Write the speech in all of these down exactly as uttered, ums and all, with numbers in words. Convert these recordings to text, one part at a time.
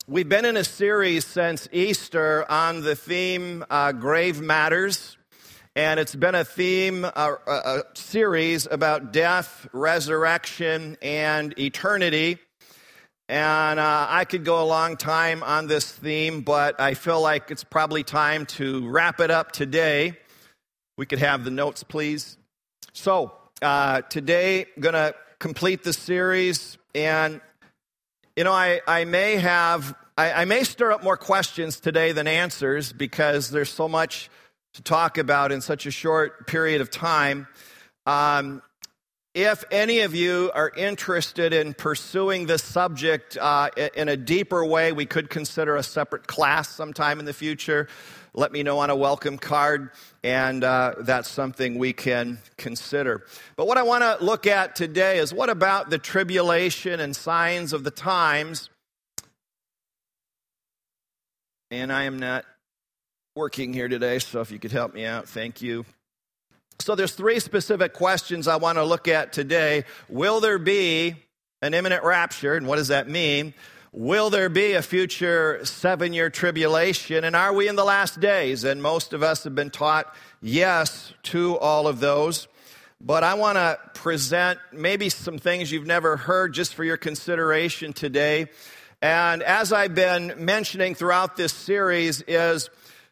We've been in a series since Easter on the theme uh, Grave Matters, and it's been a theme, uh, a, a series about death, resurrection, and eternity. And uh, I could go a long time on this theme, but I feel like it's probably time to wrap it up today. We could have the notes, please. So uh, today, I'm going to complete the series, and you know, I, I may have, I, I may stir up more questions today than answers because there's so much to talk about in such a short period of time. Um, if any of you are interested in pursuing this subject uh, in a deeper way, we could consider a separate class sometime in the future. Let me know on a welcome card, and uh, that's something we can consider. But what I want to look at today is what about the tribulation and signs of the times? And I am not working here today, so if you could help me out, thank you. So there's three specific questions I want to look at today. Will there be an imminent rapture, and what does that mean? Will there be a future seven-year tribulation, and are we in the last days? And most of us have been taught yes to all of those. But I want to present maybe some things you've never heard just for your consideration today. And as I've been mentioning throughout this series is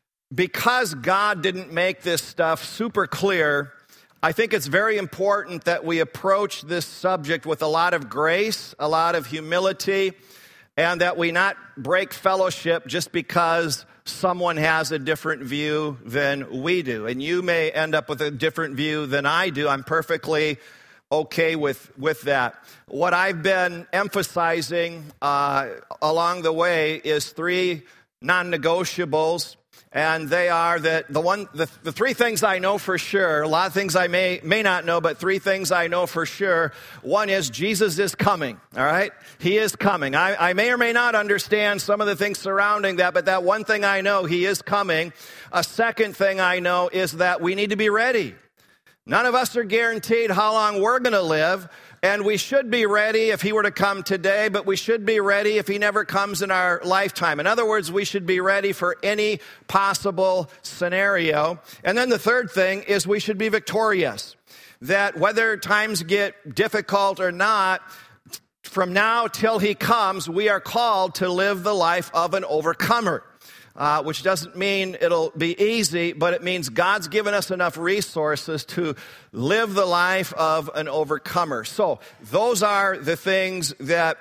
because God didn't make this stuff super clear, I think it's very important that we approach this subject with a lot of grace, a lot of humility, and that we not break fellowship just because someone has a different view than we do. And you may end up with a different view than I do. I'm perfectly okay with, with that. What I've been emphasizing uh, along the way is three non-negotiables. And they are that the one, the, the three things I know for sure, a lot of things I may, may not know, but three things I know for sure. One is Jesus is coming, all right? He is coming. I, I may or may not understand some of the things surrounding that, but that one thing I know, he is coming. A second thing I know is that we need to be ready. None of us are guaranteed how long we're going to live. And we should be ready if he were to come today, but we should be ready if he never comes in our lifetime. In other words, we should be ready for any possible scenario. And then the third thing is we should be victorious. That whether times get difficult or not, from now till he comes, we are called to live the life of an overcomer. Uh, which doesn't mean it'll be easy, but it means God's given us enough resources to live the life of an overcomer. So those are the things that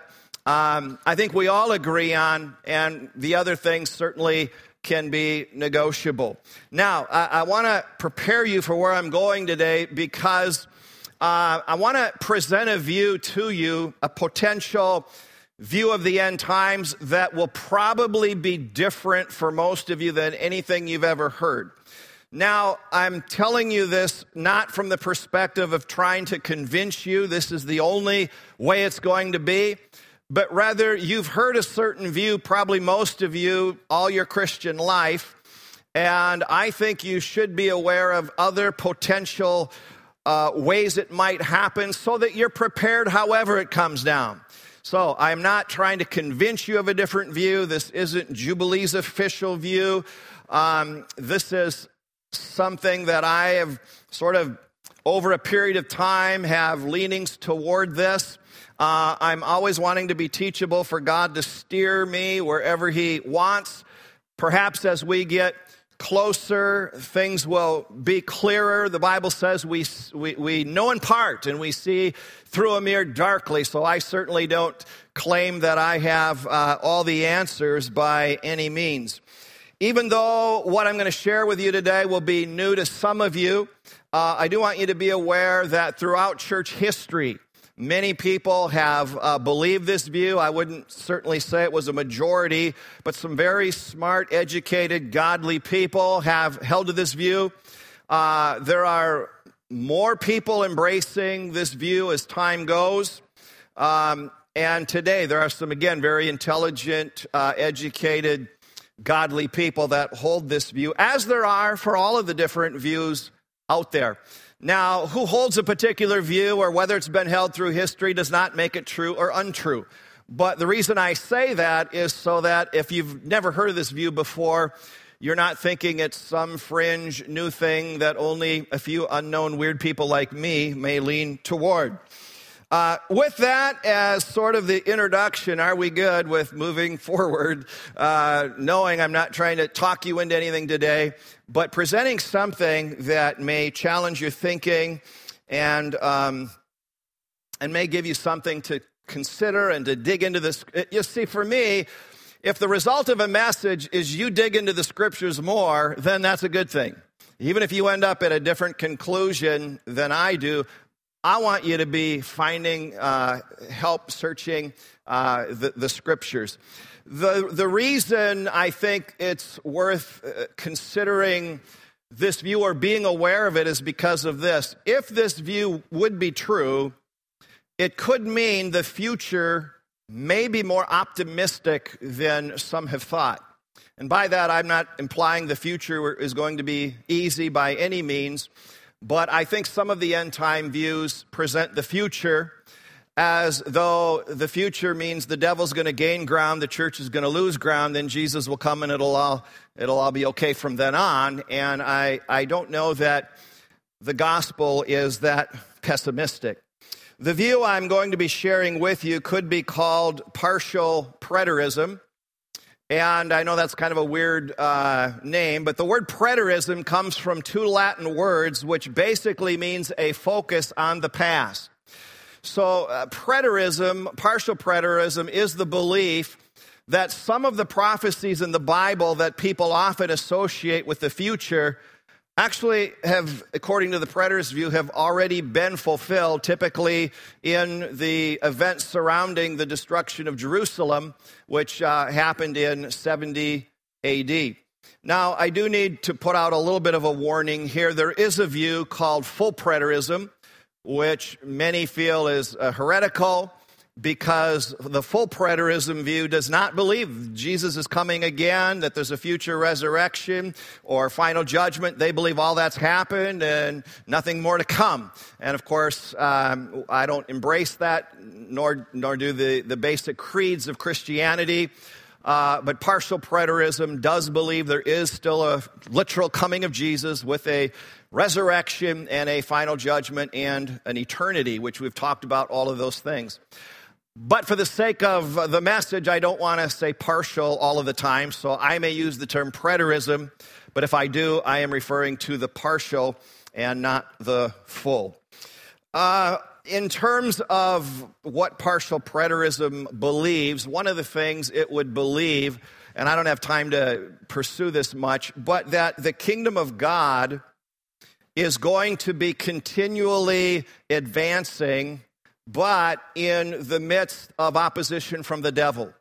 um, I think we all agree on, and the other things certainly can be negotiable. Now, I, I want to prepare you for where I'm going today because uh, I want to present a view to you, a potential view of the end times that will probably be different for most of you than anything you've ever heard. Now, I'm telling you this not from the perspective of trying to convince you this is the only way it's going to be, but rather you've heard a certain view, probably most of you, all your Christian life, and I think you should be aware of other potential uh, ways it might happen so that you're prepared however it comes down. So I'm not trying to convince you of a different view. This isn't Jubilee's official view. Um, this is something that I have sort of, over a period of time, have leanings toward this. Uh, I'm always wanting to be teachable for God to steer me wherever he wants. Perhaps as we get closer, things will be clearer. The Bible says we, we we know in part and we see through a mirror darkly. So I certainly don't claim that I have uh, all the answers by any means. Even though what I'm going to share with you today will be new to some of you, uh, I do want you to be aware that throughout church history, many people have uh, believed this view. I wouldn't certainly say it was a majority, but some very smart, educated, godly people have held to this view. Uh, there are more people embracing this view as time goes. Um, and today there are some, again, very intelligent, uh, educated, godly people that hold this view, as there are for all of the different views out there. Now, who holds a particular view or whether it's been held through history does not make it true or untrue. But the reason I say that is so that if you've never heard of this view before, you're not thinking it's some fringe new thing that only a few unknown weird people like me may lean toward. Uh, with that as sort of the introduction, are we good with moving forward, uh, knowing I'm not trying to talk you into anything today, but presenting something that may challenge your thinking and um, and may give you something to consider and to dig into this. You see, for me, if the result of a message is you dig into the scriptures more, then that's a good thing. Even if you end up at a different conclusion than I do, I want you to be finding uh, help searching uh, the, the scriptures. The, the reason I think it's worth uh, considering this view or being aware of it is because of this. If this view would be true, it could mean the future may be more optimistic than some have thought. And by that, I'm not implying the future is going to be easy by any means, but I think some of the end-time views present the future as though the future means the devil's going to gain ground, the church is going to lose ground, then Jesus will come and it'll all it'll all be okay from then on. And I, I don't know that the gospel is that pessimistic. The view I'm going to be sharing with you could be called partial preterism. And I know that's kind of a weird uh, name, but the word preterism comes from two Latin words, which basically means a focus on the past. So uh, preterism, partial preterism, is the belief that some of the prophecies in the Bible that people often associate with the future actually have, according to the preterist view, have already been fulfilled, typically in the events surrounding the destruction of Jerusalem, which uh, happened in seventy A D. Now, I do need to put out a little bit of a warning here. There is a view called full preterism, which many feel is uh, heretical, because the full preterism view does not believe Jesus is coming again, that there's a future resurrection or final judgment. They believe all that's happened and nothing more to come. And of course, um, I don't embrace that, nor nor do the, the basic creeds of Christianity. Uh, but partial preterism does believe there is still a literal coming of Jesus with a resurrection and a final judgment and an eternity, which we've talked about all of those things. But for the sake of the message, I don't want to say partial all of the time, so I may use the term preterism, but if I do, I am referring to the partial and not the full. Uh, in terms of what partial preterism believes, one of the things it would believe, and I don't have time to pursue this much, but that the kingdom of God is going to be continually advancing, but in the midst of opposition from the devil.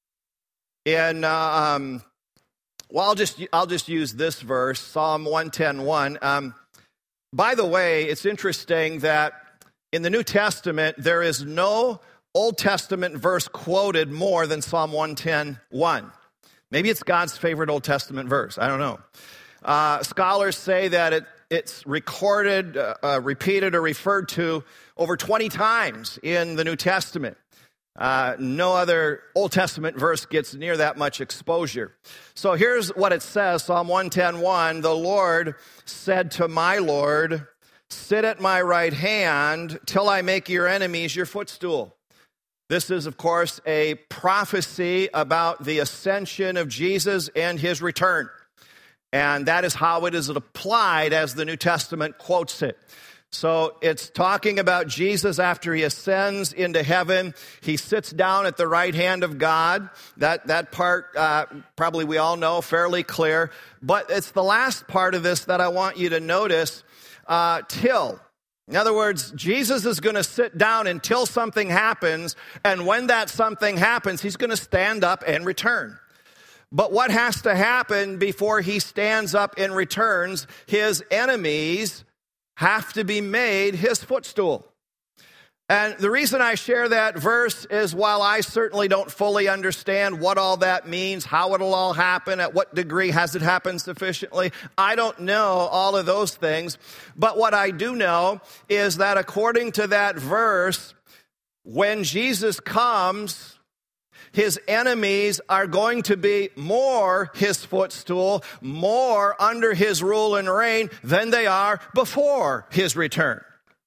And uh, um, well, I'll just I'll just use this verse, Psalm one ten one. Um, by the way, it's interesting that in the New Testament there is no Old Testament verse quoted more than Psalm one ten one. Maybe it's God's favorite Old Testament verse. I don't know. Uh, scholars say that it it's recorded, uh, uh, repeated, or referred to over twenty times in the New Testament. Uh, no other Old Testament verse gets near that much exposure. So here's what it says, Psalm one ten one, "The Lord said to my Lord, sit at my right hand till I make your enemies your footstool." This is, of course, a prophecy about the ascension of Jesus and his return. And that is how it is applied as the New Testament quotes it. So it's talking about Jesus after he ascends into heaven. He sits down at the right hand of God. That that part uh, probably we all know, fairly clear. But it's the last part of this that I want you to notice, uh, till. In other words, Jesus is going to sit down until something happens, and when that something happens, he's going to stand up and return. But what has to happen before he stands up and returns? His enemies have to be made his footstool. And the reason I share that verse is, while I certainly don't fully understand what all that means, how it'll all happen, at what degree has it happened sufficiently, I don't know all of those things. But what I do know is that according to that verse, when Jesus comes, his enemies are going to be more his footstool, more under his rule and reign than they are before his return.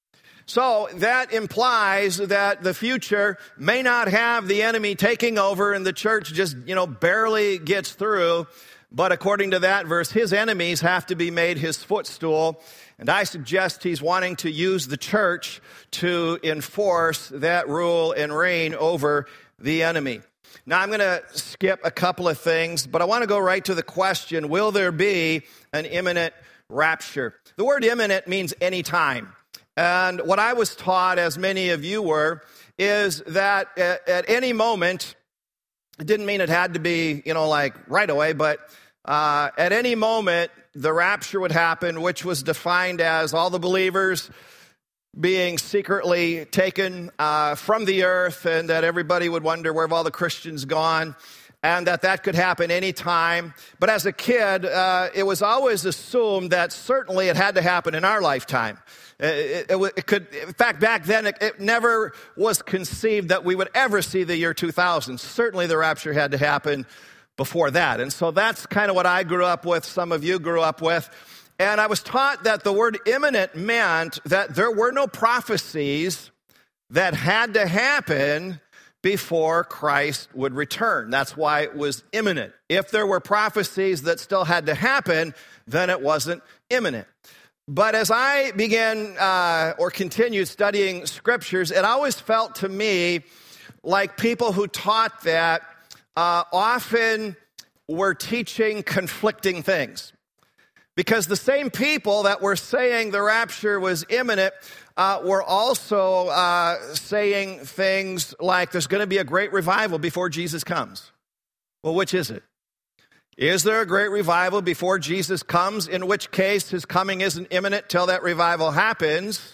So that implies that the future may not have the enemy taking over and the church just, you know, barely gets through. But according to that verse, his enemies have to be made his footstool. And I suggest he's wanting to use the church to enforce that rule and reign over the enemy. Now, I'm going to skip a couple of things, but I want to go right to the question, will there be an imminent rapture? The word imminent means any time. And what I was taught, as many of you were, is that at, at any moment, it didn't mean it had to be, you know, like right away, but uh, at any moment, the rapture would happen, which was defined as all the believers being secretly taken uh, from the earth, and that everybody would wonder, where have all the Christians gone? And that that could happen any time. But as a kid, uh, it was always assumed that certainly it had to happen in our lifetime. It, it, it could, in fact, back then, it, it never was conceived that we would ever see the year two thousand. Certainly the rapture had to happen before that. And so that's kind of what I grew up with, some of you grew up with. And I was taught that the word imminent meant that there were no prophecies that had to happen before Christ would return. That's why it was imminent. If there were prophecies that still had to happen, then it wasn't imminent. But as I began uh, or continued studying scriptures, it always felt to me like people who taught that uh, often were teaching conflicting things. Because the same people that were saying the rapture was imminent uh, were also uh, saying things like there's going to be a great revival before Jesus comes. Well, which is it? Is there a great revival before Jesus comes, in which case his coming isn't imminent till that revival happens?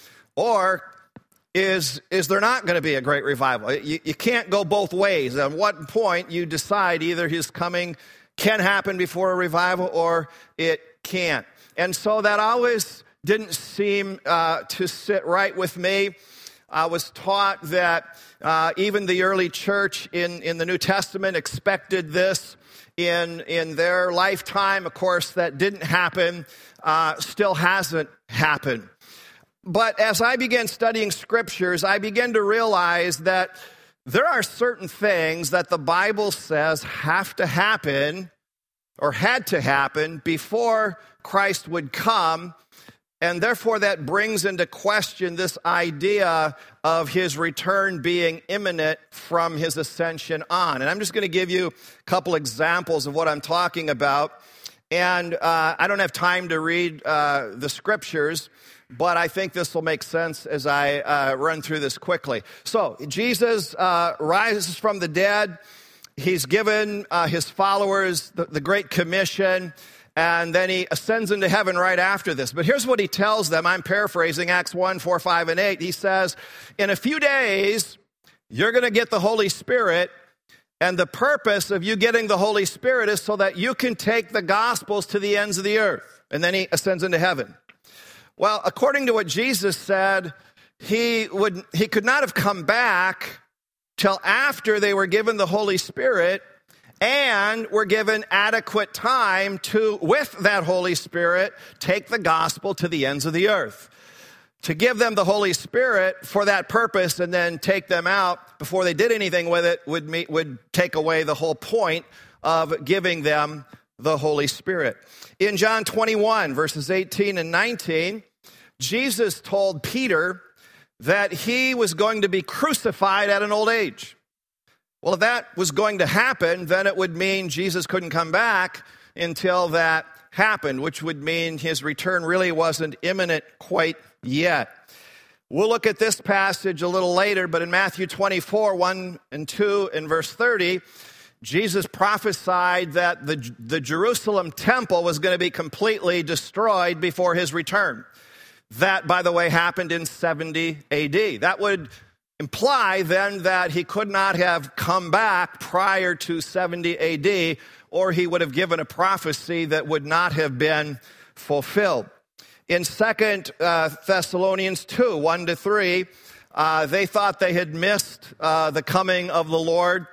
Or is, is there not going to be a great revival? You, you can't go both ways. At what point you decide either his coming can happen before a revival or it can't. And so that always didn't seem uh, to sit right with me. I was taught that uh, even the early church in, in the New Testament expected this in, in their lifetime. Of course, that didn't happen, uh, still hasn't happened. But as I began studying scriptures, I began to realize that there are certain things that the Bible says have to happen or had to happen before Christ would come, and therefore that brings into question this idea of his return being imminent from his ascension on. And I'm just going to give you a couple examples of what I'm talking about. And uh, I don't have time to read uh, the scriptures, but I think this will make sense as I uh, run through this quickly. So Jesus uh, rises from the dead. He's given uh, his followers the, the Great Commission, and then he ascends into heaven right after this. But here's what he tells them. I'm paraphrasing Acts one, four, five, and eight. He says, in a few days, you're going to get the Holy Spirit, and the purpose of you getting the Holy Spirit is so that you can take the Gospels to the ends of the earth. And then he ascends into heaven. Well, according to what Jesus said, he would he could not have come back till after they were given the Holy Spirit and were given adequate time to, with that Holy Spirit, take the gospel to the ends of the earth. To give them the Holy Spirit for that purpose and then take them out before they did anything with it would meet, would take away the whole point of giving them the Holy Spirit. In John twenty-one, verses eighteen and nineteen, Jesus told Peter that he was going to be crucified at an old age. Well, if that was going to happen, then it would mean Jesus couldn't come back until that happened, which would mean his return really wasn't imminent quite yet. We'll look at this passage a little later, but in Matthew twenty-four, one and two, and verse thirty, Jesus prophesied that the, the Jerusalem temple was going to be completely destroyed before his return. That, by the way, happened in seventy A D. That would imply then that he could not have come back prior to seventy A D, or he would have given a prophecy that would not have been fulfilled. In Second uh, Thessalonians two, one to three, uh, they thought they had missed uh, the coming of the Lord.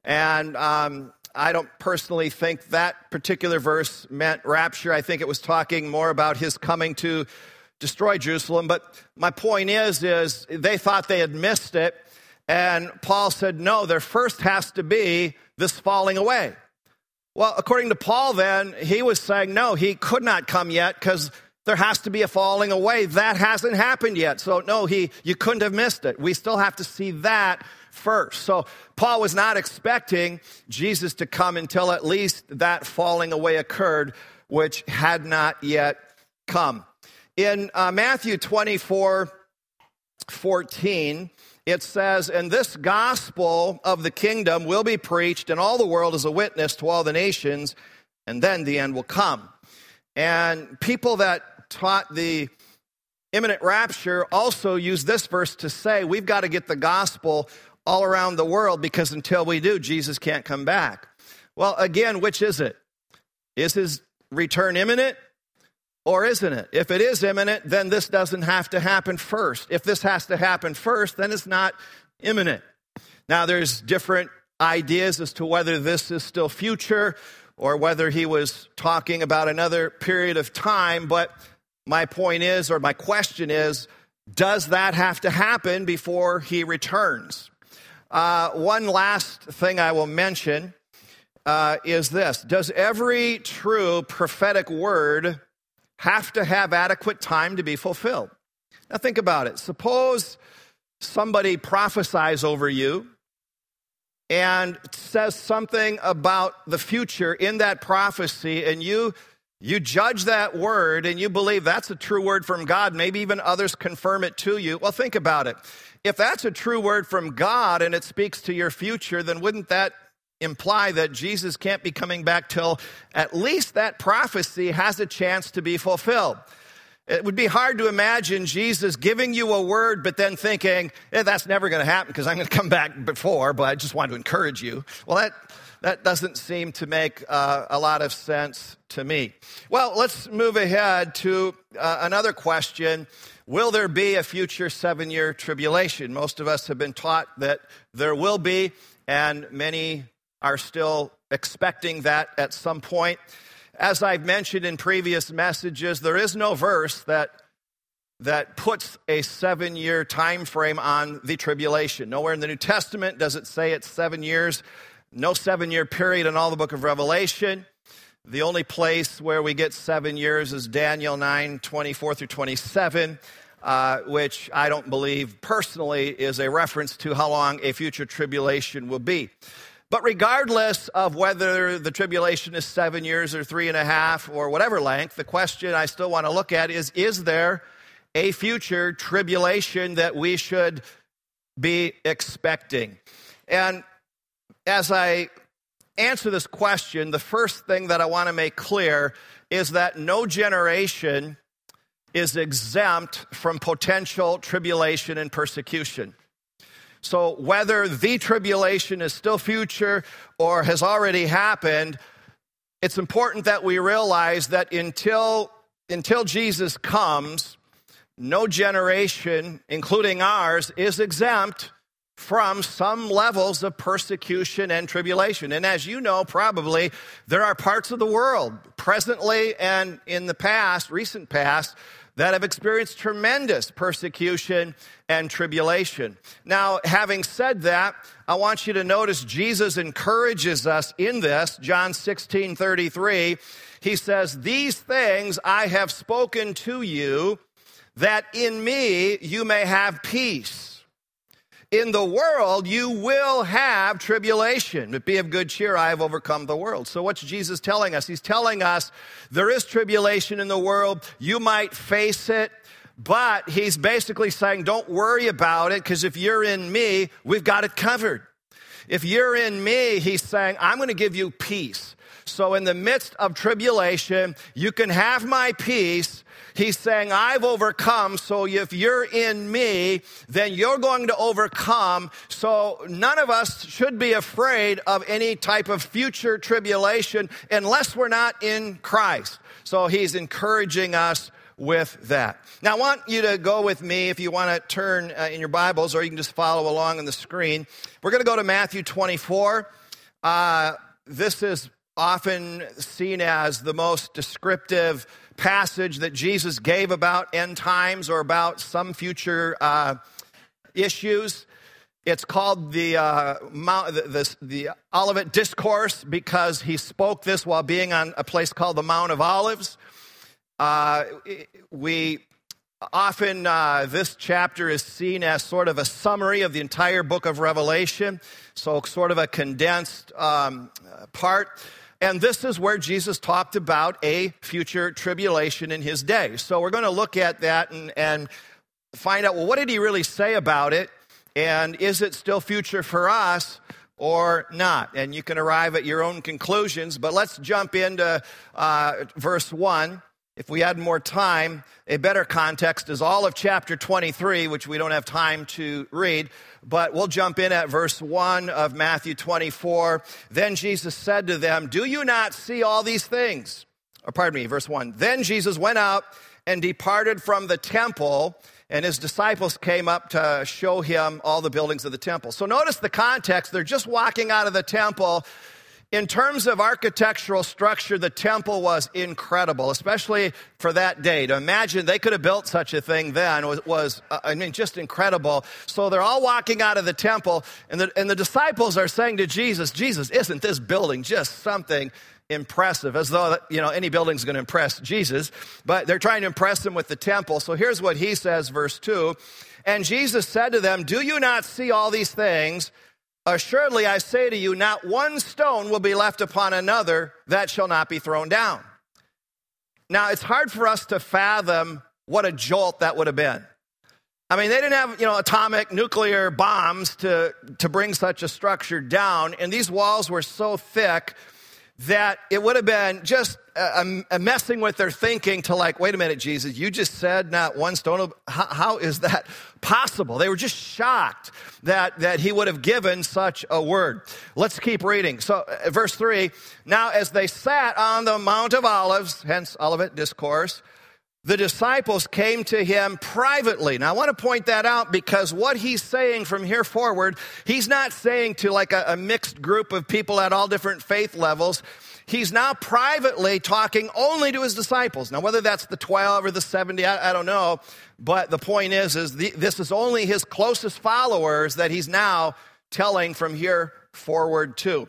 And um, I don't personally think that particular verse meant rapture. I think it was talking more about his coming to destroy Jerusalem. But my point is, is they thought they had missed it. And Paul said, no, there first has to be this falling away. Well, according to Paul then, he was saying, no, he could not come yet because there has to be a falling away. That hasn't happened yet. So no, he you couldn't have missed it. We still have to see that first. So Paul was not expecting Jesus to come until at least that falling away occurred, which had not yet come. In uh, Matthew twenty-four fourteen, it says, and this gospel of the kingdom will be preached in all the world as a witness to all the nations, and then the end will come. And people that taught the imminent rapture also use this verse to say, we've got to get the gospel all around the world because until we do, Jesus can't come back. Well, again, which is it? Is his return imminent? Or isn't it? If it is imminent, then this doesn't have to happen first. If this has to happen first, then it's not imminent. Now, there's different ideas as to whether this is still future or whether he was talking about another period of time. But my point is, or my question is, does that have to happen before he returns? Uh, one last thing I will mention uh, is this. Does every true prophetic word have to have adequate time to be fulfilled? Now think about it. Suppose somebody prophesies over you and says something about the future in that prophecy, and you you judge that word and you believe that's a true word from God. Maybe even others confirm it to you. Well, think about it. If that's a true word from God and it speaks to your future, then wouldn't that imply that Jesus can't be coming back till at least that prophecy has a chance to be fulfilled? It would be hard to imagine Jesus giving you a word, but then thinking, eh, that's never going to happen because I'm going to come back before, but I just want to encourage you. Well, that that doesn't seem to make uh, a lot of sense to me. Well, let's move ahead to uh, another question. Will there be a future seven-year tribulation? Most of us have been taught that there will be, and many are still expecting that at some point. As I've mentioned in previous messages, there is no verse that that puts a seven-year time frame on the tribulation. Nowhere in the New Testament does it say it's seven years. No seven-year period in all the book of Revelation. The only place where we get seven years is Daniel nine, twenty-four through twenty-seven, uh, which I don't believe personally is a reference to how long a future tribulation will be. But regardless of whether the tribulation is seven years or three and a half or whatever length, the question I still want to look at is, is there a future tribulation that we should be expecting? And as I answer this question, the first thing that I want to make clear is that no generation is exempt from potential tribulation and persecution. So whether the tribulation is still future or has already happened, it's important that we realize that until, until Jesus comes, no generation, including ours, is exempt from some levels of persecution and tribulation. And as you know, probably, there are parts of the world, presently and in the past, recent past, that have experienced tremendous persecution and tribulation. Now, having said that, I want you to notice Jesus encourages us in this. John sixteen thirty-three, he says, "These things I have spoken to you, that in me you may have peace. In the world you will have tribulation, but be of good cheer, I have overcome the world." So what's Jesus telling us? He's telling us there is tribulation in the world. You might face it, but he's basically saying don't worry about it, because if you're in me, we've got it covered. If you're in me, he's saying, I'm going to give you peace. So in the midst of tribulation, you can have my peace. He's saying, I've overcome, so if you're in me, then you're going to overcome. So none of us should be afraid of any type of future tribulation unless we're not in Christ. So he's encouraging us with that. Now, I want you to go with me, if you want to turn uh, in your Bibles, or you can just follow along on the screen. We're going to go to Matthew twenty-four. Uh, this is often seen as the most descriptive passage that Jesus gave about end times or about some future uh, issues. It's called the, uh, Mount, the, the, the Olivet Discourse because he spoke this while being on a place called the Mount of Olives. Uh, we often, uh, this chapter is seen as sort of a summary of the entire book of Revelation, so sort of a condensed um, part. And this is where Jesus talked about a future tribulation in his day. So we're going to look at that and, and find out, well, what did he really say about it? And is it still future for us or not? And you can arrive at your own conclusions, but let's jump into uh, verse one. If we had more time, a better context is all of chapter twenty-three, which we don't have time to read, but we'll jump in at verse one of Matthew twenty-four. Then Jesus said to them, "Do you not see all these things?" Or pardon me, verse one. Then Jesus went out and departed from the temple, and his disciples came up to show him all the buildings of the temple. So notice the context. They're just walking out of the temple. In terms of architectural structure, the temple was incredible, especially for that day. To imagine they could have built such a thing then was, was uh, I mean, just incredible. So they're all walking out of the temple, and the, and the disciples are saying to Jesus, Jesus, isn't this building just something impressive? As though, you know, any building's going to impress Jesus, but they're trying to impress him with the temple. So here's what he says, verse two. And Jesus said to them, "Do you not see all these things? Assuredly, I say to you, not one stone will be left upon another that shall not be thrown down." Now, it's hard for us to fathom what a jolt that would have been. I mean, they didn't have, you know, atomic nuclear bombs to, to bring such a structure down, and these walls were so thick that it would have been just a, a messing with their thinking to like, wait a minute, Jesus, you just said not one stone. How, how is that possible? They were just shocked that, that he would have given such a word. Let's keep reading. So uh, verse three, now as they sat on the Mount of Olives, hence Olivet Discourse, the disciples came to him privately. Now, I want to point that out because what he's saying from here forward, he's not saying to like a, a mixed group of people at all different faith levels. He's now privately talking only to his disciples. Now, whether that's the twelve or the seventy, I, I don't know. But the point is, is the, this is only his closest followers that he's now telling from here forward to.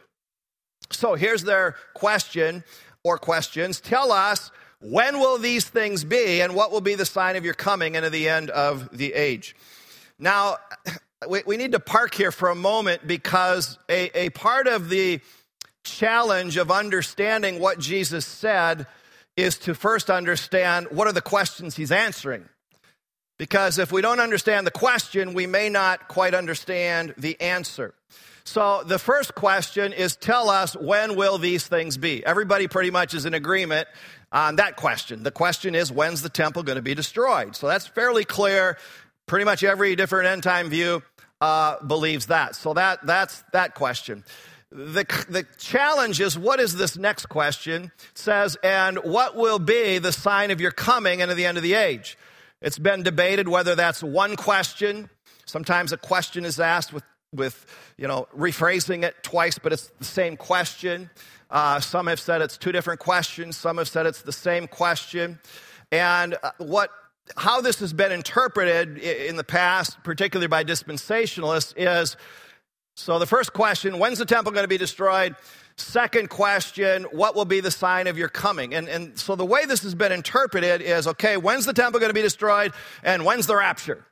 So here's their question or questions. Tell us, when will these things be, and what will be the sign of your coming and of the end of the age? Now, we, we need to park here for a moment because a, a part of the challenge of understanding what Jesus said is to first understand what are the questions he's answering. Because if we don't understand the question, we may not quite understand the answer. So the first question is, tell us, when will these things be? Everybody pretty much is in agreement on that question. The question is, when's the temple going to be destroyed? So that's fairly clear. Pretty much every different end time view uh, believes that. So that that's that question. The, the challenge is, what is this next question? It says, and what will be the sign of your coming and of the end of the age? It's been debated whether that's one question. Sometimes a question is asked with, with you know, rephrasing it twice, but it's the same question. Uh, some have said it's two different questions. Some have said it's the same question. And what, how this has been interpreted in the past, particularly by dispensationalists, is, so the first question, when's the temple going to be destroyed? Second question, what will be the sign of your coming? And, and so the way this has been interpreted is, okay, when's the temple going to be destroyed, and when's the rapture?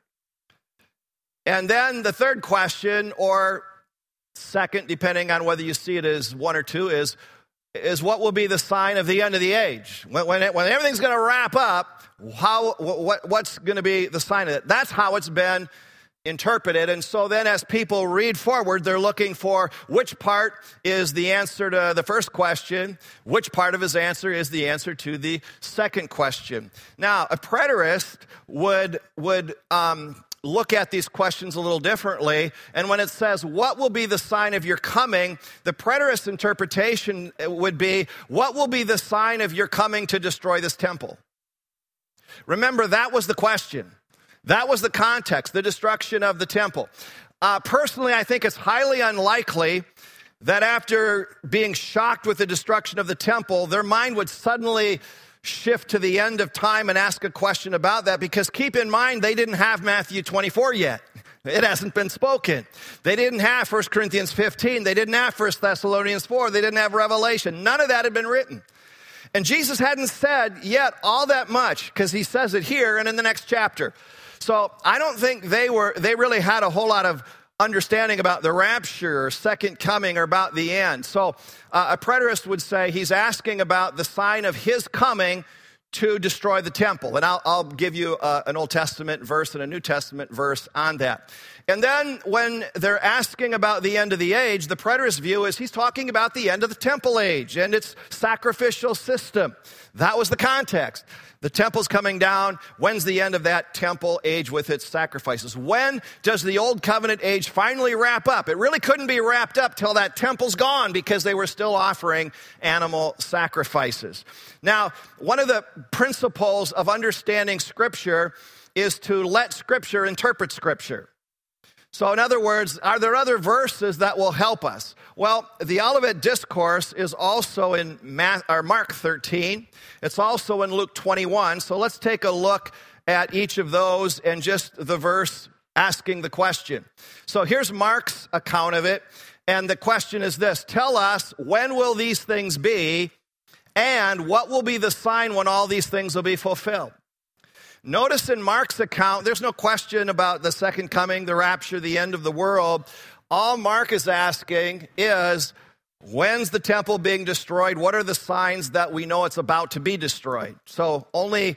And then the third question, or second, depending on whether you see it as one or two, is, is what will be the sign of the end of the age? When, when, it, when everything's going to wrap up, how, what, what's going to be the sign of it? That's how it's been interpreted. And so then as people read forward, they're looking for which part is the answer to the first question, which part of his answer is the answer to the second question. Now, a preterist would, would um, look at these questions a little differently. And when it says, what will be the sign of your coming, the preterist interpretation would be, what will be the sign of your coming to destroy this temple? Remember, that was the question. That was the context, the destruction of the temple. Uh, personally, I think it's highly unlikely that after being shocked with the destruction of the temple, their mind would suddenly shift to the end of time and ask a question about that, because keep in mind, they didn't have Matthew twenty-four yet. It hasn't been spoken. They didn't have First Corinthians fifteen. They didn't have First Thessalonians four. They didn't have Revelation. None of that had been written. And Jesus hadn't said yet all that much, because he says it here and in the next chapter. So I don't think they were, they really had a whole lot of understanding about the rapture or second coming or about the end. So uh, a preterist would say he's asking about the sign of his coming to destroy the temple. And I'll, I'll give you uh, an Old Testament verse and a New Testament verse on that. And then when they're asking about the end of the age, the preterist view is he's talking about the end of the temple age and its sacrificial system. That was the context. The temple's coming down. When's the end of that temple age with its sacrifices? When does the old covenant age finally wrap up? It really couldn't be wrapped up till that temple's gone, because they were still offering animal sacrifices. Now, one of the principles of understanding Scripture is to let Scripture interpret Scripture. So in other words, are there other verses that will help us? Well, the Olivet Discourse is also in Mark thirteen. It's also in Luke twenty-one. So let's take a look at each of those and just the verse asking the question. So here's Mark's account of it. And the question is this: tell us, when will these things be? And what will be the sign when all these things will be fulfilled? Notice in Mark's account, there's no question about the second coming, the rapture, the end of the world. All Mark is asking is, when's the temple being destroyed? What are the signs that we know it's about to be destroyed? So only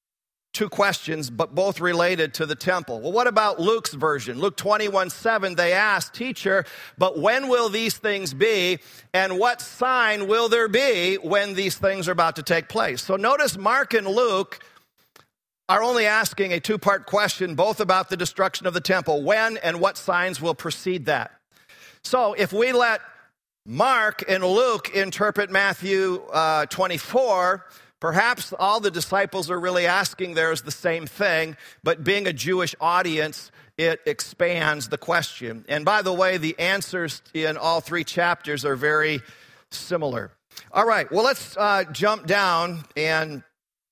two questions, but both related to the temple. Well, what about Luke's version? Luke twenty-one seven, they asked, "Teacher, but when will these things be? And what sign will there be when these things are about to take place?" So notice Mark and Luke are only asking a two-part question, both about the destruction of the temple, when and what signs will precede that. So if we let Mark and Luke interpret Matthew uh, twenty-four, perhaps all the disciples are really asking there is the same thing, but being a Jewish audience, it expands the question. And by the way, the answers in all three chapters are very similar. All right, well, let's uh, jump down and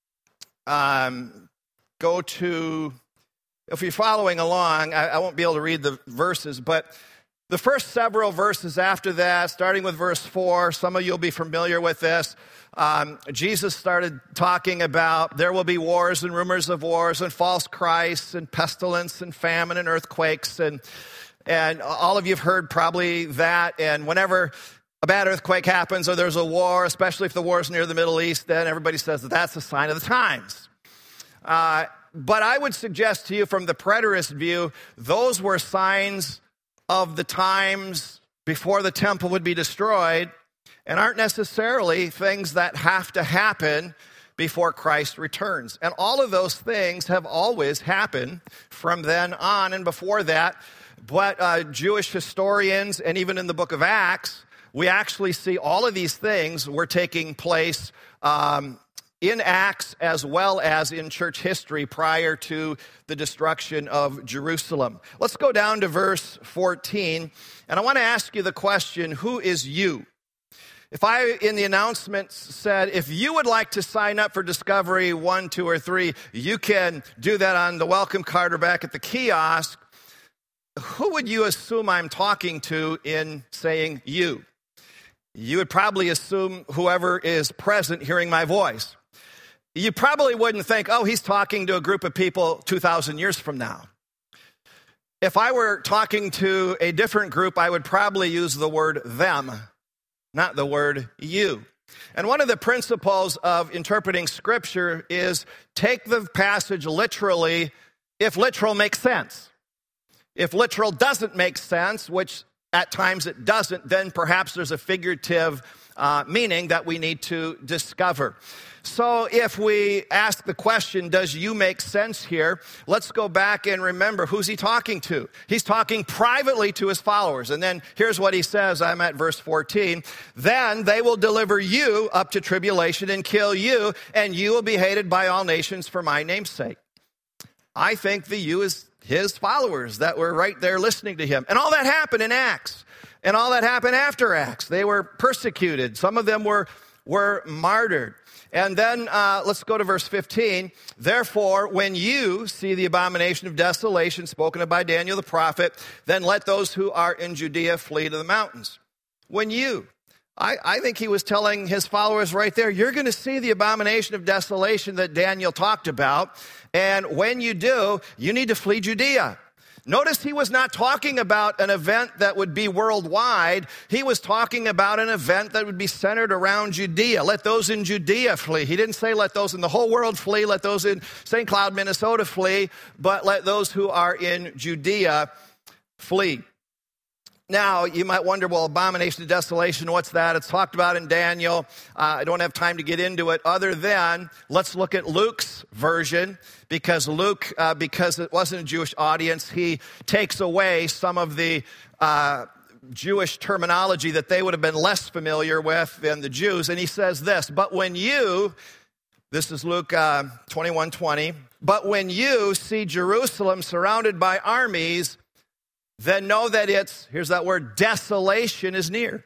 um, go to, if you're following along, I, I won't be able to read the verses, but the first several verses after that, starting with verse four, some of you will be familiar with this. Um, Jesus started talking about there will be wars and rumors of wars and false Christs and pestilence and famine and earthquakes. And, and all of you have heard probably that. And whenever a bad earthquake happens or there's a war, especially if the war is near the Middle East, then everybody says that that's a sign of the times. Uh, but I would suggest to you from the preterist view, those were signs of the times before the temple would be destroyed and aren't necessarily things that have to happen before Christ returns. And all of those things have always happened from then on and before that. But uh, Jewish historians, and even in the book of Acts, we actually see all of these things were taking place um, in Acts as well as in church history prior to the destruction of Jerusalem. Let's go down to verse fourteen, and I want to ask you the question, who is you? If I, in the announcements, said, if you would like to sign up for Discovery one, two, or three, you can do that on the welcome card or back at the kiosk, who would you assume I'm talking to in saying you? You would probably assume whoever is present hearing my voice. You probably wouldn't think, oh, he's talking to a group of people two thousand years from now. If I were talking to a different group, I would probably use the word them, not the word you. And one of the principles of interpreting Scripture is take the passage literally if literal makes sense. If literal doesn't make sense, which at times it doesn't, then perhaps there's a figurative uh, meaning that we need to discover. So if we ask the question, does you make sense here? Let's go back and remember, who's he talking to? He's talking privately to his followers. And then here's what he says. I'm at verse fourteen. Then they will deliver you up to tribulation and kill you, and you will be hated by all nations for my name's sake. I think the you is his followers that were right there listening to him. And all that happened in Acts. And all that happened after Acts. They were persecuted. Some of them were, were martyred. And then uh, let's go to verse fifteen. Therefore, when you see the abomination of desolation spoken of by Daniel the prophet, then let those who are in Judea flee to the mountains. When you, I, I think he was telling his followers right there, you're going to see the abomination of desolation that Daniel talked about. And when you do, you need to flee Judea. Notice he was not talking about an event that would be worldwide. He was talking about an event that would be centered around Judea. Let those in Judea flee. He didn't say let those in the whole world flee, let those in Saint Cloud, Minnesota flee, but let those who are in Judea flee. Now, you might wonder, well, abomination of desolation, what's that? It's talked about in Daniel. Uh, I don't have time to get into it other than let's look at Luke's version, because Luke, uh, because it wasn't a Jewish audience, he takes away some of the uh, Jewish terminology that they would have been less familiar with than the Jews. And he says this, but when you, this is Luke uh, twenty-one twenty, but when you see Jerusalem surrounded by armies, then know that it's, here's that word, desolation is near.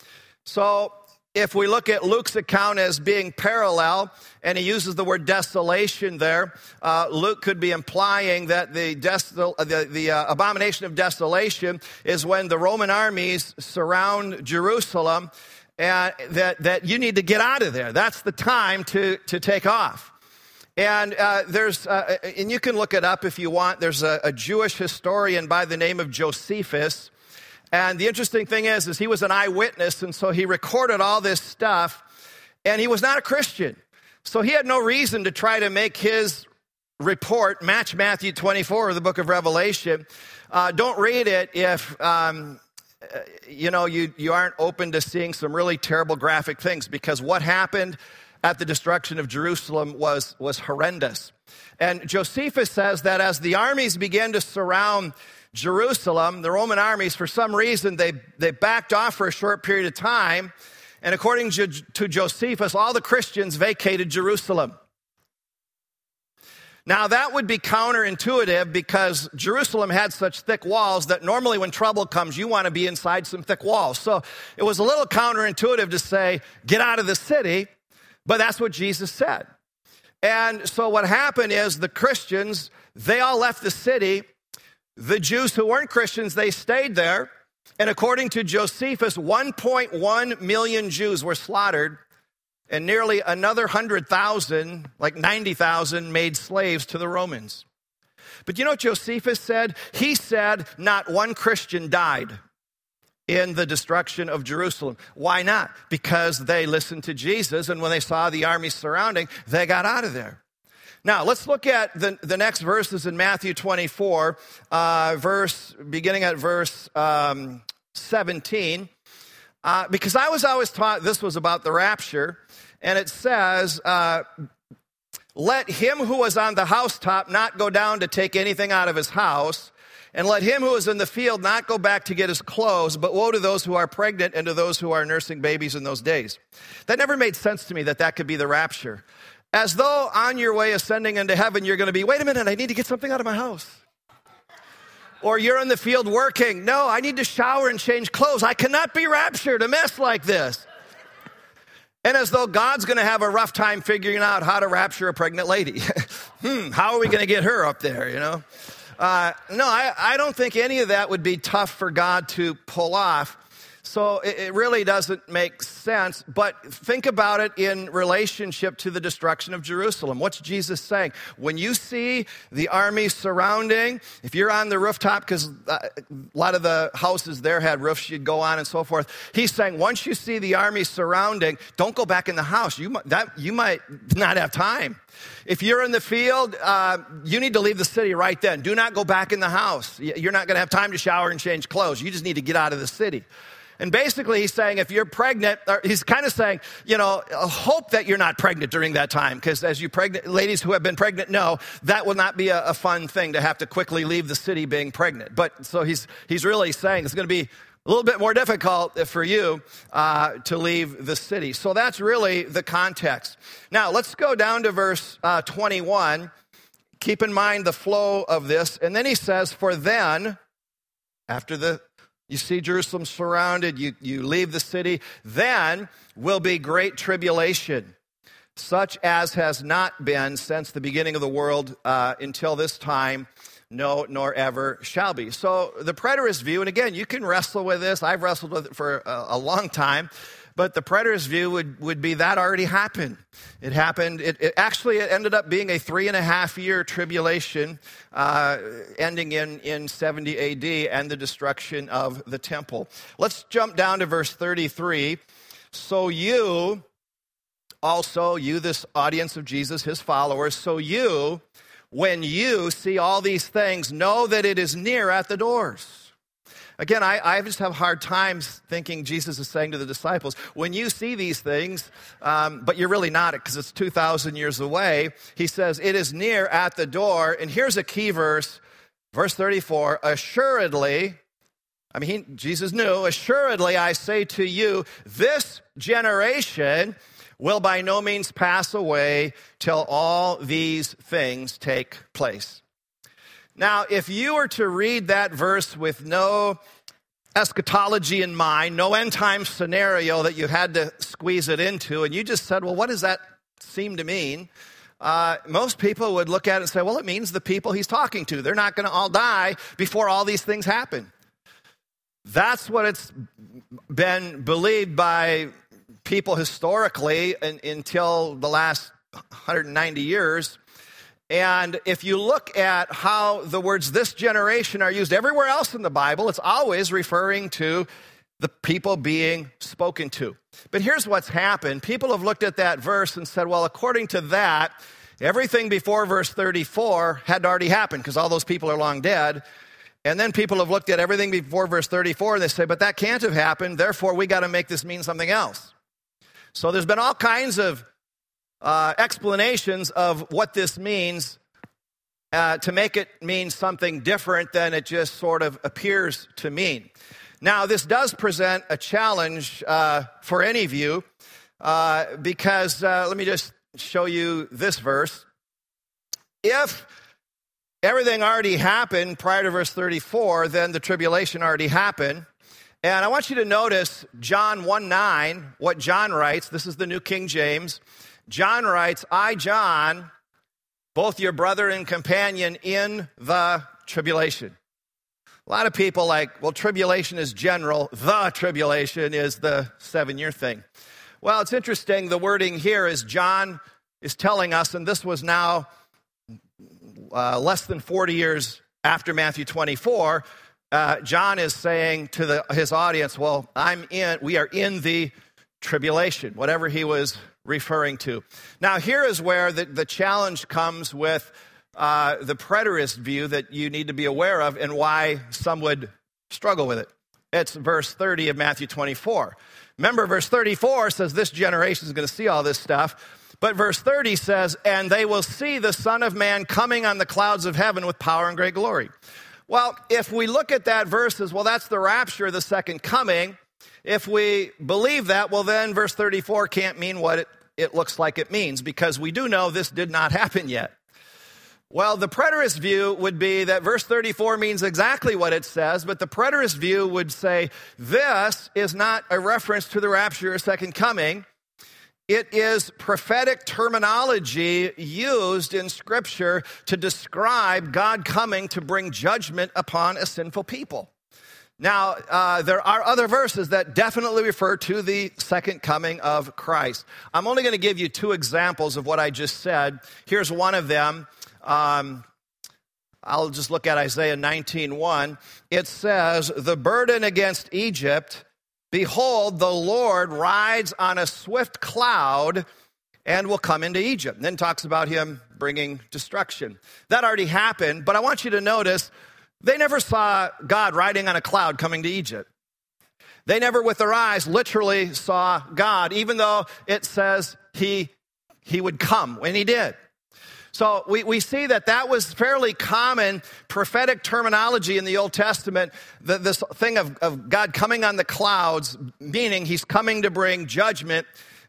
So if we look at Luke's account as being parallel, and he uses the word desolation there, uh, Luke could be implying that the, des- the, the uh, abomination of desolation is when the Roman armies surround Jerusalem, and that, that you need to get out of there. That's the time to, to take off. And uh, there's, uh, and you can look it up if you want. There's a, a Jewish historian by the name of Josephus. And the interesting thing is, is he was an eyewitness, and so he recorded all this stuff. And he was not a Christian. So he had no reason to try to make his report match Matthew twenty-four or the book of Revelation. Uh, don't read it if, um, you know, you, you aren't open to seeing some really terrible graphic things, because what happened at the destruction of Jerusalem was, was horrendous. And Josephus says that as the armies began to surround Jerusalem, the Roman armies, for some reason, they, they backed off for a short period of time. And according to, to Josephus, all the Christians vacated Jerusalem. Now, that would be counterintuitive, because Jerusalem had such thick walls that normally when trouble comes, you want to be inside some thick walls. So it was a little counterintuitive to say, get out of the city. But that's what Jesus said. And so what happened is the Christians, they all left the city. The Jews who weren't Christians, they stayed there. And according to Josephus, one point one million Jews were slaughtered, and nearly another one hundred thousand, like ninety thousand, made slaves to the Romans. But you know what Josephus said? He said not one Christian died in the destruction of Jerusalem. Why not? Because they listened to Jesus, and when they saw the army surrounding, they got out of there. Now, let's look at the, the next verses in Matthew twenty-four, uh, verse beginning at verse um, seventeen, uh, because I was always taught this was about the rapture, and it says, uh, let him who was on the housetop not go down to take anything out of his house, and let him who is in the field not go back to get his clothes, but woe to those who are pregnant and to those who are nursing babies in those days. That never made sense to me, that that could be the rapture. As though on your way ascending into heaven, you're going to be, wait a minute, I need to get something out of my house. Or you're in the field working. No, I need to shower and change clothes. I cannot be raptured, a mess like this. And as though God's going to have a rough time figuring out how to rapture a pregnant lady. hmm, how are we going to get her up there, you know? Uh, no, I, I don't think any of that would be tough for God to pull off. So it, it really doesn't make sense. But think about it in relationship to the destruction of Jerusalem. What's Jesus saying? When you see the army surrounding, if you're on the rooftop, because a lot of the houses there had roofs you'd go on and so forth, he's saying once you see the army surrounding, don't go back in the house. You might, that, you might not have time. If you're in the field, uh, you need to leave the city right then. Do not go back in the house. You're not going to have time to shower and change clothes. You just need to get out of the city. And basically he's saying if you're pregnant, or he's kind of saying, you know, hope that you're not pregnant during that time, because as you pregnant, ladies who have been pregnant know, that will not be a, a fun thing to have to quickly leave the city being pregnant. But so he's he's really saying it's going to be a little bit more difficult for you uh, to leave the city. So that's really the context. Now, let's go down to verse uh, twenty-one. Keep in mind the flow of this. And then he says, for then, after the You see Jerusalem surrounded, you, you leave the city, then will be great tribulation, such as has not been since the beginning of the world uh, until this time, no, nor ever shall be. So the preterist view, and again, you can wrestle with this. I've wrestled with it for a, a long time. But the preterist view would, would be that already happened. It happened, it, it actually it ended up being a three and a half year tribulation uh, ending in, in seventy A D and the destruction of the temple. Let's jump down to verse thirty-three. So you, also you, this audience of Jesus, his followers, so you, when you see all these things, know that it is near at the doors. Again, I, I just have hard times thinking Jesus is saying to the disciples, when you see these things, um, but you're really not because it's two thousand years away, he says, it is near at the door. And here's a key verse, verse thirty-four, assuredly, I mean, he, Jesus knew, assuredly I say to you, this generation will by no means pass away till all these things take place. Now, if you were to read that verse with no eschatology in mind, no end-time scenario that you had to squeeze it into, and you just said, well, what does that seem to mean? Uh, most people would look at it and say, well, it means the people he's talking to. They're not going to all die before all these things happen. That's what it's been believed by people historically in, until the last one hundred ninety years. And if you look at how the words this generation are used everywhere else in the Bible, it's always referring to the people being spoken to. But here's what's happened. People have looked at that verse and said, well, according to that, everything before verse thirty-four had already happened because all those people are long dead. And then people have looked at everything before verse thirty-four and they say, but that can't have happened. Therefore, we got to make this mean something else. So there's been all kinds of Uh, explanations of what this means uh, to make it mean something different than it just sort of appears to mean. Now, this does present a challenge uh, for any of you uh, because uh, let me just show you this verse. If everything already happened prior to verse thirty-four, then the tribulation already happened. And I want you to notice John one nine, what John writes. This is the New King James. John writes, I, John, both your brother and companion in the tribulation. A lot of people like, well, tribulation is general. The tribulation is the seven-year thing. Well, it's interesting. The wording here is John is telling us, and this was now uh, less than forty years after Matthew twenty-four, uh, John is saying to the, his audience, well, I'm in, we are in the tribulation, whatever he was referring to. Now, here is where the, the challenge comes with uh, the preterist view that you need to be aware of and why some would struggle with it. It's verse thirty of Matthew twenty-four. Remember, verse thirty-four says this generation is going to see all this stuff. But verse thirty says, and they will see the Son of Man coming on the clouds of heaven with power and great glory. Well, if we look at that verse as, well, that's the rapture, the second coming. If we believe that, well, then verse thirty-four can't mean what it, it looks like it means, because we do know this did not happen yet. Well, the preterist view would be that verse thirty-four means exactly what it says, but the preterist view would say this is not a reference to the rapture or second coming. It is prophetic terminology used in Scripture to describe God coming to bring judgment upon a sinful people. Now, uh, there are other verses that definitely refer to the second coming of Christ. I'm only going to give you two examples of what I just said. Here's one of them. Um, I'll just look at Isaiah nineteen one. It says, the burden against Egypt, behold, the Lord rides on a swift cloud and will come into Egypt. And then talks about him bringing destruction. That already happened, but I want you to notice they never saw God riding on a cloud coming to Egypt. They never with their eyes literally saw God, even though it says he, he would come when he did. So we, we see that that was fairly common prophetic terminology in the Old Testament, the, this thing of, of God coming on the clouds, meaning he's coming to bring judgment.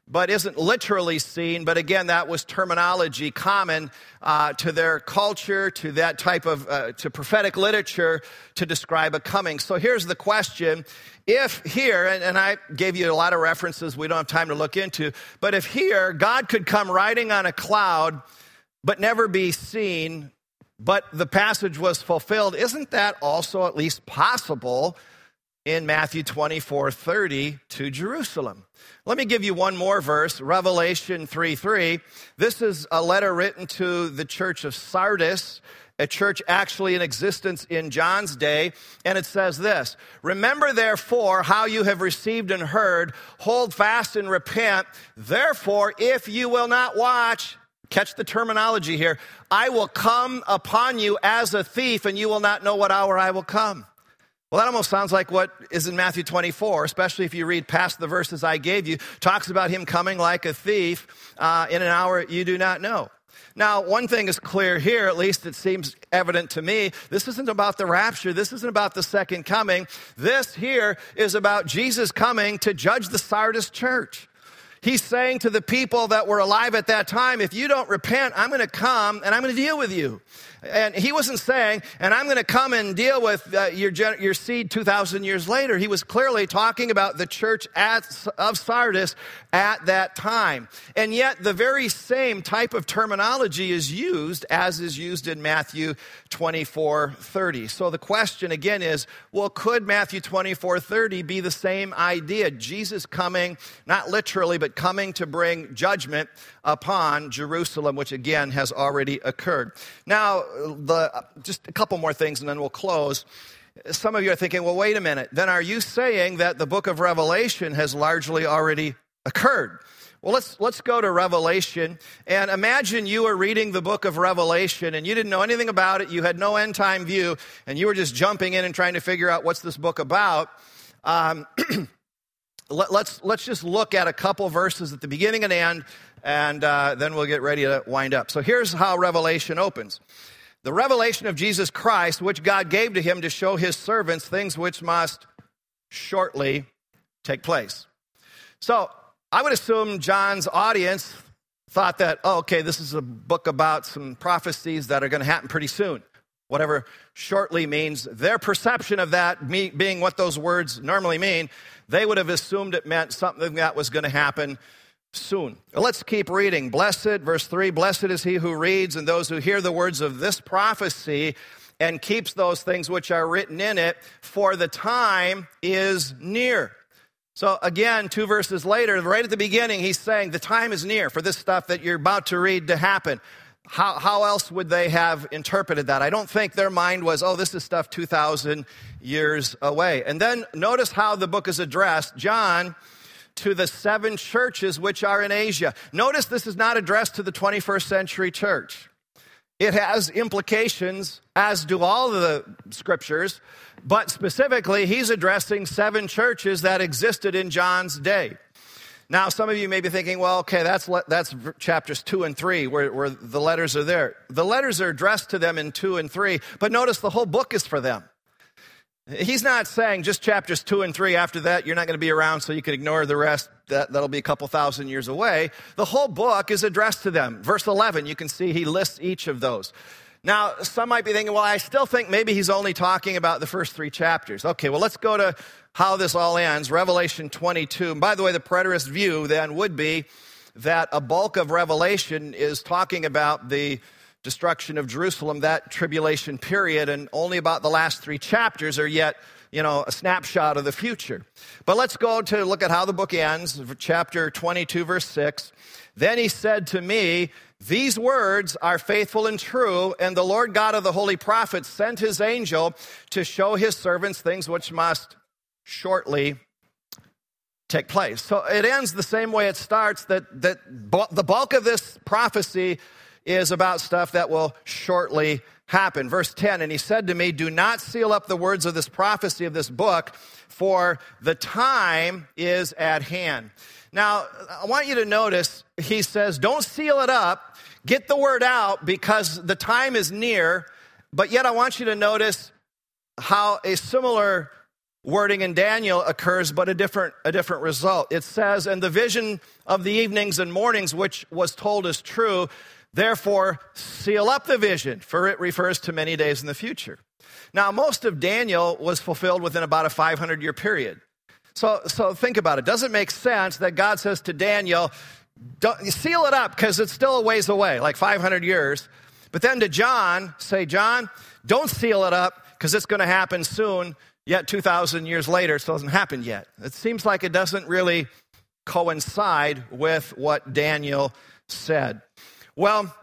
but isn't literally seen. But again, that was terminology common uh, to their culture, to that type of, uh, to prophetic literature to describe a coming. So here's the question. If here, and, and I gave you a lot of references we don't have time to look into, but if here God could come riding on a cloud but never be seen, but the passage was fulfilled, isn't that also at least possible in Matthew twenty-four thirty to Jerusalem? Let me give you one more verse, Revelation three three. This is a letter written to the church of Sardis, a church actually in existence in John's day, and it says this: "Remember therefore how you have received and heard, hold fast and repent. Therefore, if you will not watch," catch the terminology here, "I will come upon you as a thief, and you will not know what hour I will come." Well, that almost sounds like what is in Matthew twenty-four, especially if you read past the verses I gave you. Talks about him coming like a thief uh, in an hour you do not know. Now, one thing is clear here, at least it seems evident to me. This isn't about the rapture. This isn't about the second coming. This here is about Jesus coming to judge the Sardis church. He's saying to the people that were alive at that time, if you don't repent, I'm going to come and I'm going to deal with you. And he wasn't saying, and I'm going to come and deal with uh, your, your seed two thousand years later. He was clearly talking about the church at, of Sardis at that time. And yet the very same type of terminology is used as is used in Matthew twenty-four thirty. So the question again is, well, could Matthew twenty-four thirty be the same idea? Jesus coming, not literally, but coming to bring judgment upon Jerusalem, which again has already occurred. Now, the, just a couple more things and then we'll close. Some of you are thinking, well, wait a minute. Then are you saying that the book of Revelation has largely already occurred? Well, let's let's go to Revelation, and imagine you were reading the book of Revelation and you didn't know anything about it, you had no end time view, and you were just jumping in and trying to figure out what's this book about. Um, let, let's let's just look at a couple verses at the beginning and end, and uh, then we'll get ready to wind up. So here's how Revelation opens. The revelation of Jesus Christ, which God gave to him to show his servants things which must shortly take place. So I would assume John's audience thought that, oh, okay, this is a book about some prophecies that are going to happen pretty soon. Whatever shortly means, their perception of that being what those words normally mean, they would have assumed it meant something that was going to happen soon. Let's keep reading. Blessed, verse three, blessed is he who reads and those who hear the words of this prophecy and keeps those things which are written in it, for the time is near. So again, two verses later, right at the beginning, he's saying the time is near for this stuff that you're about to read to happen. How, how else would they have interpreted that? I don't think their mind was, oh, this is stuff two thousand years away. And then notice how the book is addressed. John, to the seven churches which are in Asia. Notice this is not addressed to the twenty-first century church. It has implications, as do all of the scriptures, but specifically, he's addressing seven churches that existed in John's day. Now, some of you may be thinking, well, okay, that's that's chapters two and three, where, where the letters are there. The letters are addressed to them in two and three, but notice the whole book is for them. He's not saying just chapters two and three. After that, you're not going to be around, so you can ignore the rest. That, that'll be a couple thousand years away. The whole book is addressed to them. Verse eleven, you can see he lists each of those. Now, some might be thinking, well, I still think maybe he's only talking about the first three chapters. Okay, well, let's go to how this all ends. Revelation twenty-two. And by the way, the preterist view then would be that a bulk of Revelation is talking about the destruction of Jerusalem, that tribulation period, and only about the last three chapters are yet, you know, a snapshot of the future. But let's go to look at how the book ends, chapter twenty-two, verse six. Then he said to me, these words are faithful and true, and the Lord God of the holy prophets sent his angel to show his servants things which must shortly take place. So it ends the same way it starts, that, that the bulk of this prophecy is about stuff that will shortly happen. Verse ten, and he said to me, do not seal up the words of this prophecy of this book, for the time is at hand. Now, I want you to notice, he says, don't seal it up, get the word out, because the time is near. But yet I want you to notice how a similar wording in Daniel occurs, but a different, a different result. It says, and the vision of the evenings and mornings, which was told is true, therefore seal up the vision, for it refers to many days in the future. Now, most of Daniel was fulfilled within about a five hundred year period. So, so think about it. Does it make sense that God says to Daniel, don't, seal it up because it's still a ways away, like five hundred years. But then to John, say, John, don't seal it up because it's going to happen soon. Yet two thousand years later, it still hasn't happened yet. It seems like it doesn't really coincide with what Daniel said. Well,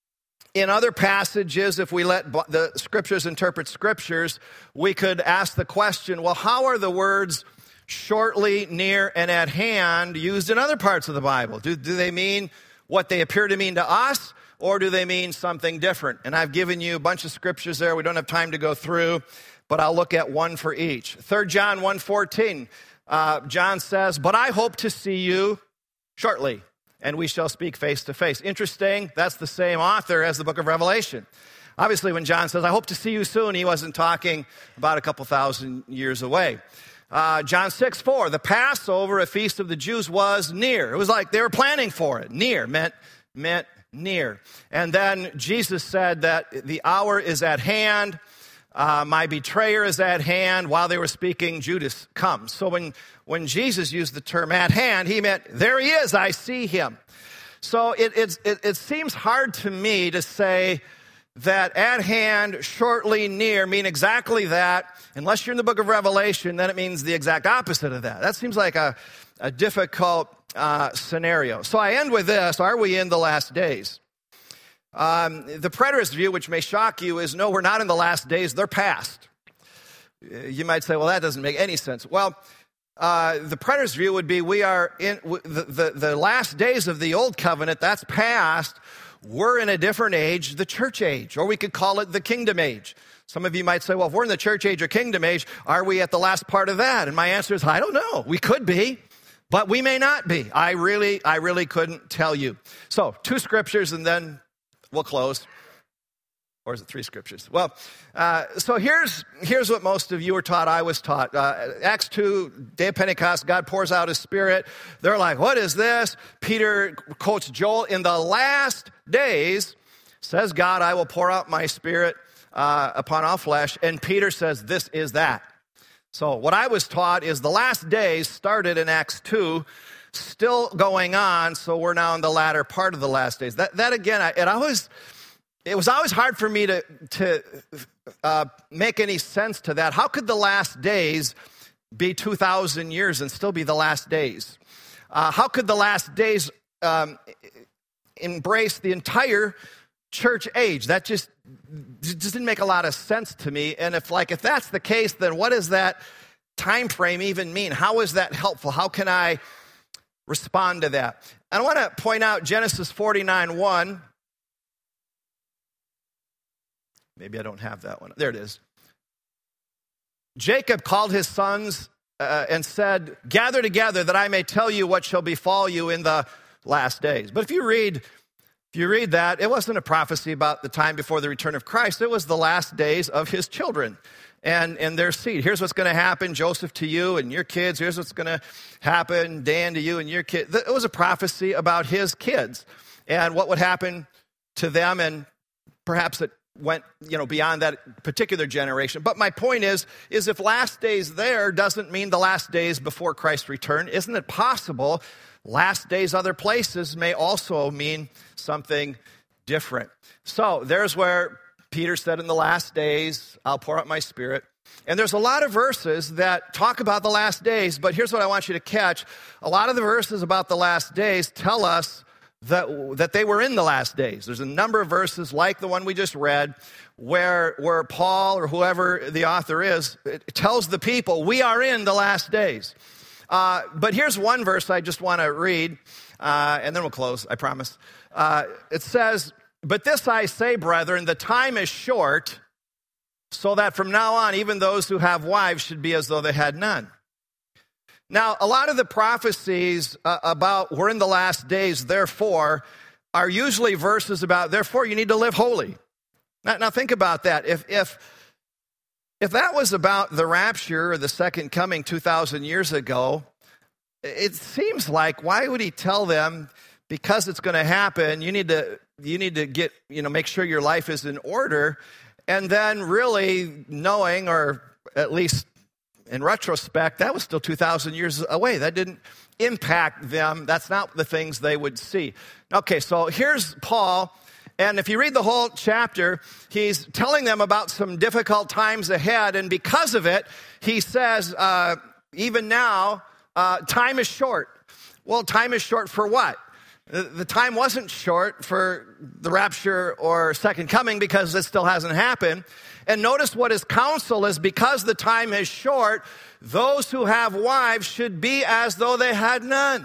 in other passages, if we let the scriptures interpret scriptures, we could ask the question, well, how are the words shortly, near, and at hand used in other parts of the Bible? Do, do they mean what they appear to mean to us, or do they mean something different? And I've given you a bunch of scriptures there. We don't have time to go through, but I'll look at one for each. Third John one fourteen, uh, John says, but I hope to see you shortly, and we shall speak face to face. Interesting, that's the same author as the book of Revelation. Obviously, when John says, I hope to see you soon, he wasn't talking about a couple thousand years away. Uh, John six four, the Passover, a feast of the Jews, was near. It was like they were planning for it. Near meant, meant near. And then Jesus said that the hour is at hand. Uh, my betrayer is at hand. While they were speaking, Judas comes. So when, when Jesus used the term at hand, he meant, there he is, I see him. So it, it, it, it seems hard to me to say that at hand, shortly, near mean exactly that. Unless you're in the book of Revelation, then it means the exact opposite of that. That seems like a, a difficult uh, scenario. So I end with this. Are we in the last days? Um, the preterist view, which may shock you, is no, we're not in the last days, they're past. You might say, well, that doesn't make any sense. Well, uh, the preterist view would be we are in the, the, the last days of the old covenant, that's past. We're in a different age, the church age, or we could call it the kingdom age. Some of you might say, well, if we're in the church age or kingdom age, are we at the last part of that? And my answer is, I don't know. We could be, but we may not be. I really, I really couldn't tell you. So two scriptures and then we'll close. Or is it three scriptures? Well, uh, so here's here's what most of you were taught. I was taught. Uh, Acts two, day of Pentecost, God pours out his Spirit. They're like, what is this? Peter quotes Joel, in the last days, says God, I will pour out my Spirit uh, upon all flesh. And Peter says, this is that. So what I was taught is the last days started in Acts two, still going on, so we're now in the latter part of the last days. That, that again, I, it always, it was always hard for me to, to uh, make any sense to that. How could the last days be two thousand years and still be the last days? Uh, how could the last days um, embrace the entire church age? That just, just didn't make a lot of sense to me. And if like if that's the case, then what does that time frame even mean? How is that helpful? How can I respond to that? And I want to point out Genesis forty-nine one. Maybe I don't have that one. There it is. Jacob called his sons uh, and said, gather together that I may tell you what shall befall you in the last days. But if you read, if you read that, it wasn't a prophecy about the time before the return of Christ. It was the last days of his children and, and their seed. Here's what's going to happen, Joseph to you and your kids. Here's what's going to happen, Dan to you and your kids. It was a prophecy about his kids and what would happen to them, and perhaps it went, you know, beyond that particular generation. But my point is, is if last days there doesn't mean the last days before Christ's return, isn't it possible last days other places may also mean something different? So there's where Peter said, in the last days, I'll pour out my Spirit. And there's a lot of verses that talk about the last days, but here's what I want you to catch. A lot of the verses about the last days tell us that, that they were in the last days. There's a number of verses like the one we just read where, where Paul or whoever the author is it tells the people, we are in the last days. Uh, but here's one verse I just want to read, uh, and then we'll close, I promise. Uh, it says, but this I say, brethren, the time is short, so that from now on, even those who have wives should be as though they had none. Now, a lot of the prophecies uh, about we're in the last days, therefore, are usually verses about, therefore, you need to live holy. Now, now think about that. If, if, if that was about the rapture or the second coming two thousand years ago, it seems like, why would he tell them, because it's going to happen, you need to you need to get, you know, make sure your life is in order, and then really knowing, or at least in retrospect, that was still two thousand years away. That didn't impact them. That's not the things they would see. Okay, so here's Paul. And if you read the whole chapter, he's telling them about some difficult times ahead. And because of it, he says, uh, even now, uh, time is short. Well, time is short for what? The, the time wasn't short for the rapture or second coming, because it still hasn't happened. And notice what his counsel is: because the time is short, those who have wives should be as though they had none.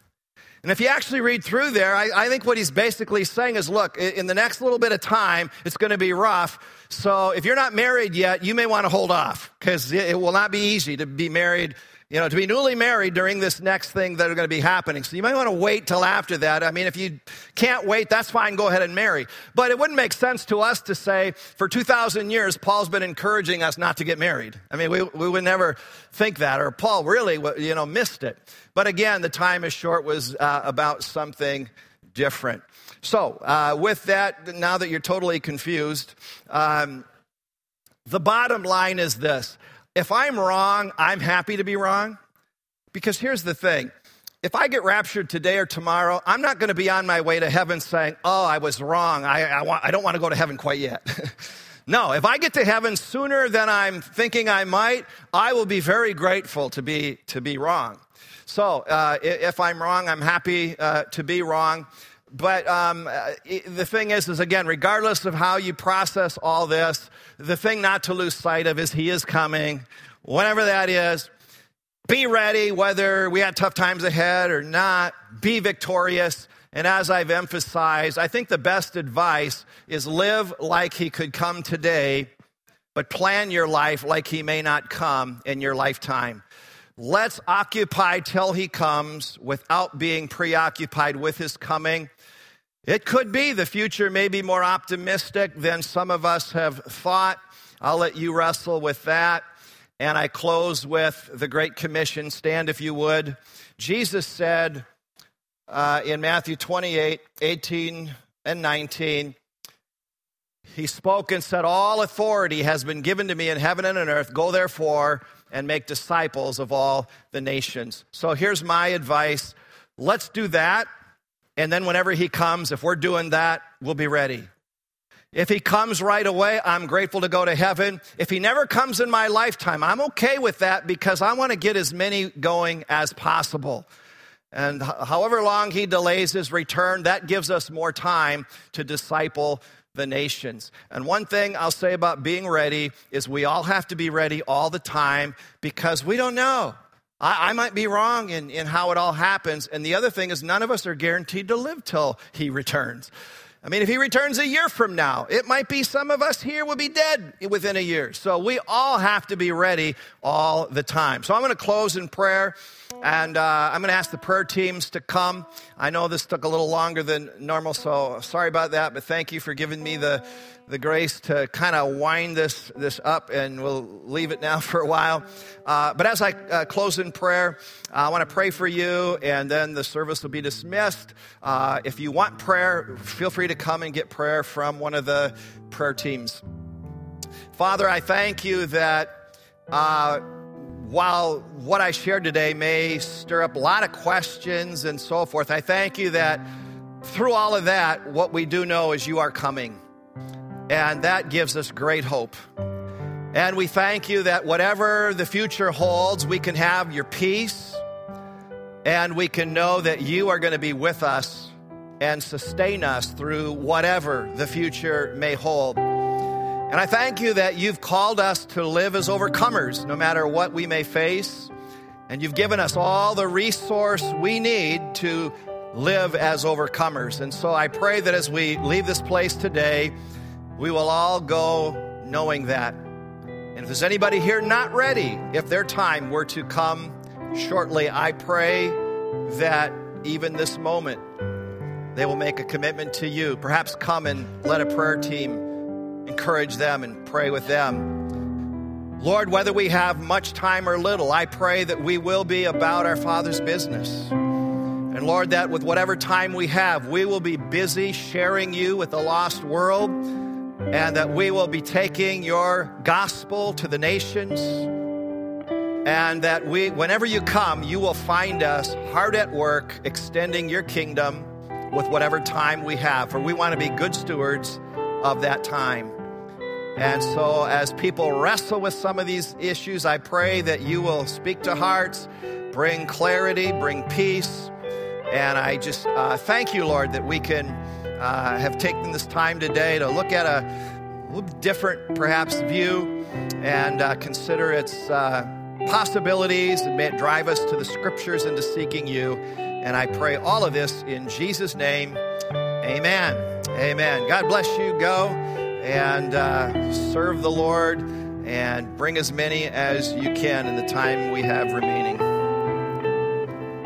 And if you actually read through there, I, I think what he's basically saying is, look, in the next little bit of time, it's going to be rough. So if you're not married yet, you may want to hold off, because it, it will not be easy to be married, you know, to be newly married during this next thing that are going to be happening. So you might want to wait till after that. I mean, if you can't wait, that's fine, go ahead and marry. But it wouldn't make sense to us to say, for two thousand years, Paul's been encouraging us not to get married. I mean, we, we would never think that, or Paul really, you know, missed it. But again, the time is short was uh, about something different. So uh, with that, now that you're totally confused, um, the bottom line is this. If I'm wrong, I'm happy to be wrong. Because here's the thing. If I get raptured today or tomorrow, I'm not going to be on my way to heaven saying, oh, I was wrong. I, I, want, I don't want to go to heaven quite yet. No, if I get to heaven sooner than I'm thinking I might, I will be very grateful to be, to be wrong. So uh, if I'm wrong, I'm happy uh, to be wrong. But um, the thing is, is again, regardless of how you process all this, the thing not to lose sight of is he is coming. Whenever that is, be ready, whether we had tough times ahead or not. Be victorious. And as I've emphasized, I think the best advice is live like he could come today, but plan your life like he may not come in your lifetime. Let's occupy till he comes without being preoccupied with his coming. It could be the future may be more optimistic than some of us have thought. I'll let you wrestle with that. And I close with the Great Commission. Stand if you would. Jesus said uh, in Matthew twenty-eight, eighteen and nineteen, he spoke and said, all authority has been given to me in heaven and on earth. Go therefore and make disciples of all the nations. So here's my advice. Let's do that. And then whenever he comes, if we're doing that, we'll be ready. If he comes right away, I'm grateful to go to heaven. If he never comes in my lifetime, I'm okay with that, because I want to get as many going as possible. And however long he delays his return, that gives us more time to disciple the nations. And one thing I'll say about being ready is we all have to be ready all the time, because we don't know. I, I might be wrong in, in how it all happens. And the other thing is, none of us are guaranteed to live till he returns. I mean, if he returns a year from now, it might be some of us here will be dead within a year. So we all have to be ready all the time. So I'm going to close in prayer, and uh, I'm going to ask the prayer teams to come. I know this took a little longer than normal, so sorry about that, but thank you for giving me the, the grace to kind of wind this, this up, and we'll leave it now for a while. Uh, but as I uh, close in prayer, uh, I want to pray for you, and then the service will be dismissed. Uh, if you want prayer, feel free to come and get prayer from one of the prayer teams. Father, I thank you that uh, while what I shared today may stir up a lot of questions and so forth, I thank you that through all of that, what we do know is you are coming. And that gives us great hope. And we thank you that whatever the future holds, we can have your peace, and we can know that you are going to be with us and sustain us through whatever the future may hold. And I thank you that you've called us to live as overcomers, no matter what we may face. And you've given us all the resource we need to live as overcomers. And so I pray that as we leave this place today, we will all go knowing that. And if there's anybody here not ready, if their time were to come shortly, I pray that even this moment, they will make a commitment to you. Perhaps come and let a prayer team encourage them and pray with them. Lord, whether we have much time or little, I pray that we will be about our Father's business. And Lord, that with whatever time we have, we will be busy sharing you with the lost world, and that we will be taking your gospel to the nations, and that we, whenever you come, you will find us hard at work extending your kingdom with whatever time we have, for we want to be good stewards of that time. And so as people wrestle with some of these issues, I pray that you will speak to hearts, bring clarity, bring peace. And I just uh, thank you, Lord, that we can uh, have taken this time today to look at a little different, perhaps, view and uh, consider its uh, possibilities, and may it drive us to the Scriptures and to seeking you. And I pray all of this in Jesus' name. Amen. Amen. God bless you. Go and uh, serve the Lord and bring as many as you can in the time we have remaining.